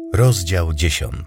Rozdział 10.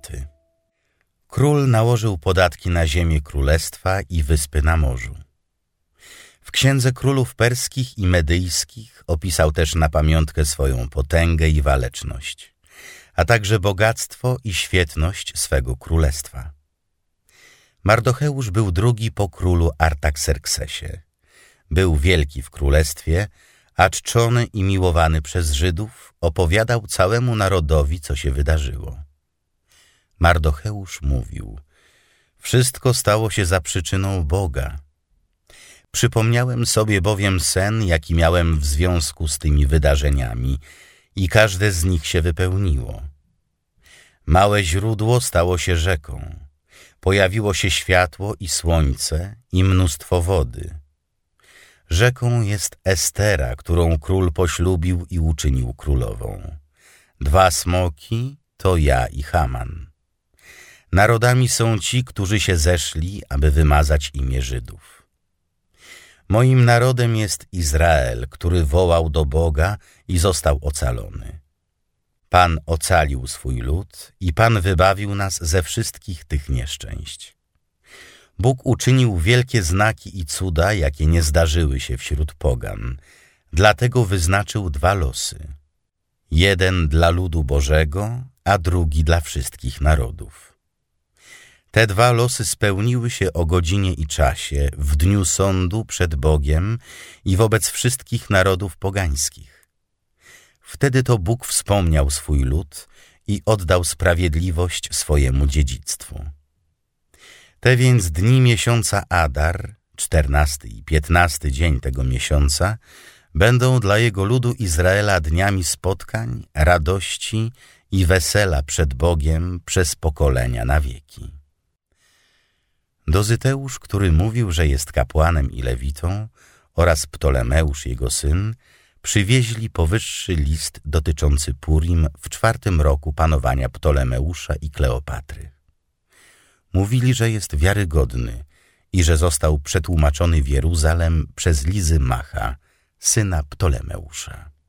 Król nałożył podatki na ziemię królestwa i wyspy na morzu. W księdze królów perskich i medyjskich opisał też na pamiątkę swoją potęgę i waleczność, a także bogactwo i świetność swego królestwa. Mardocheusz był drugi po królu Artaxerxesie. Był wielki w królestwie, a czczony i miłowany przez Żydów, opowiadał całemu narodowi, co się wydarzyło. Mardocheusz mówił: wszystko stało się za przyczyną Boga. Przypomniałem sobie bowiem sen, jaki miałem w związku z tymi wydarzeniami, i każde z nich się wypełniło. Małe źródło stało się rzeką, pojawiło się światło i słońce i mnóstwo wody. Rzeką jest Estera, którą król poślubił i uczynił królową. 2 smoki to ja i Haman. Narodami są ci, którzy się zeszli, aby wymazać imię Żydów. Moim narodem jest Izrael, który wołał do Boga i został ocalony. Pan ocalił swój lud i Pan wybawił nas ze wszystkich tych nieszczęść. Bóg uczynił wielkie znaki i cuda, jakie nie zdarzyły się wśród pogan. Dlatego wyznaczył 2 losy. Jeden dla ludu Bożego, a drugi dla wszystkich narodów. Te 2 losy spełniły się o godzinie i czasie, w dniu sądu przed Bogiem i wobec wszystkich narodów pogańskich. Wtedy to Bóg wspomniał swój lud i oddał sprawiedliwość swojemu dziedzictwu. Te więc dni miesiąca Adar, 14 i 15 dzień tego miesiąca, będą dla jego ludu Izraela dniami spotkań, radości i wesela przed Bogiem przez pokolenia na wieki. Dozyteusz, który mówił, że jest kapłanem i lewitą, oraz Ptolemeusz, jego syn, przywieźli powyższy list dotyczący Purim w 4. roku panowania Ptolemeusza i Kleopatry. Mówili, że jest wiarygodny i że został przetłumaczony w Jeruzalem przez Lizymacha, syna Ptolemeusza.